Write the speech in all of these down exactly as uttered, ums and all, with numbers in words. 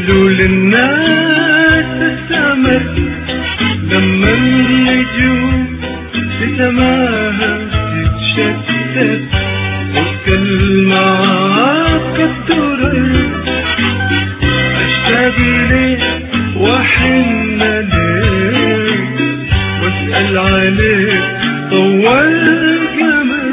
يحلو للناس السمر لما النجوم بسماها تتشتت والكلمات الدرر. اشتاق ليك واحن ليك واسأل عليك طول القمر.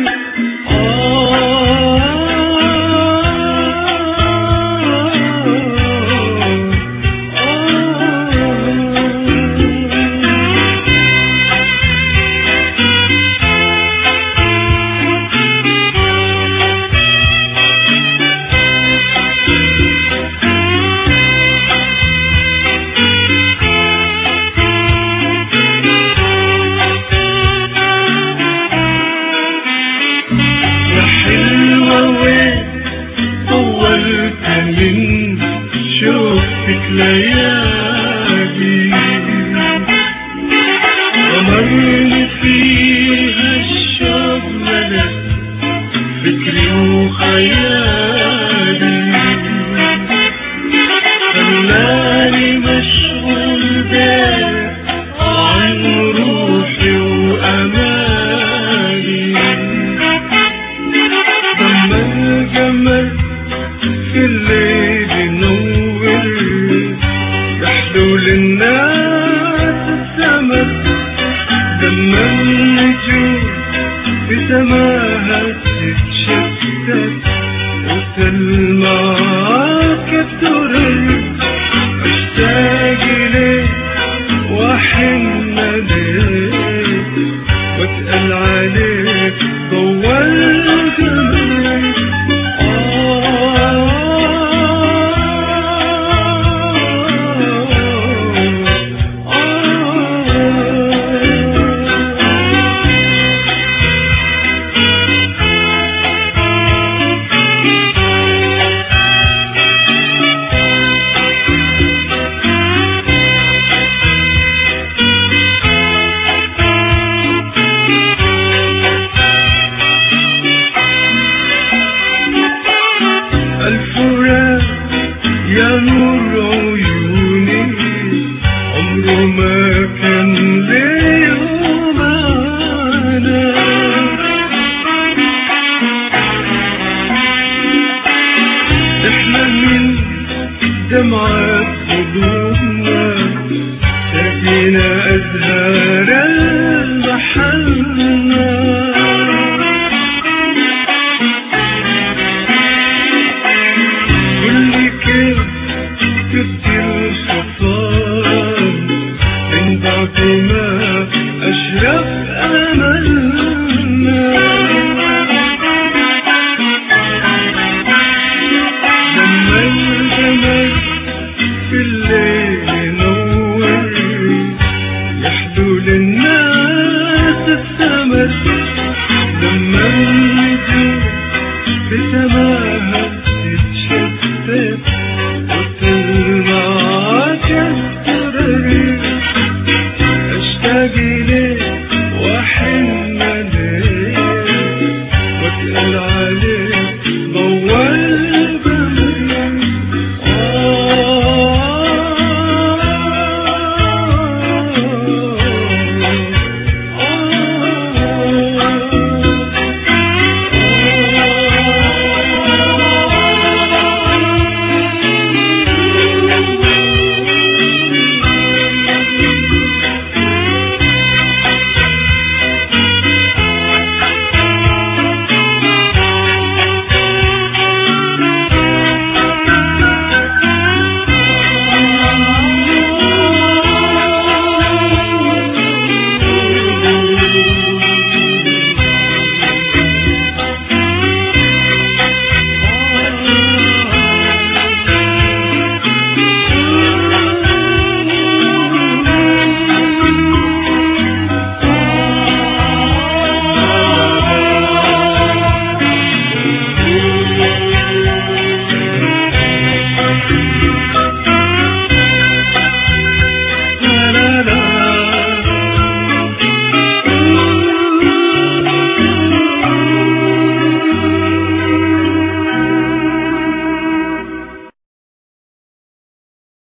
شوفتك ليالي غمرني فيها الشوق ملأ فكري وخيالي خلاني مشغول بيك عن روحي وأمالي. لما القمر في الليل ينور يحلو للناس السمر لما النجوم بسماها تتشتت وتلمع كالدرر. اشتاق ليك واحن ليك واسأل عليك طول القمر. يا نور عيوني عمره ما كان ليه معنى. احنا من دمعة قلوبنا شاكينا أزهار